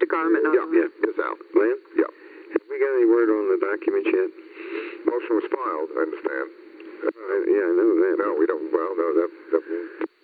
garment. Yeah, Ms. Al. Lynn? Yeah. Have we got any word on the documents yet? Motion was filed, I understand. Yeah, I know that. No, we don't, well, no, that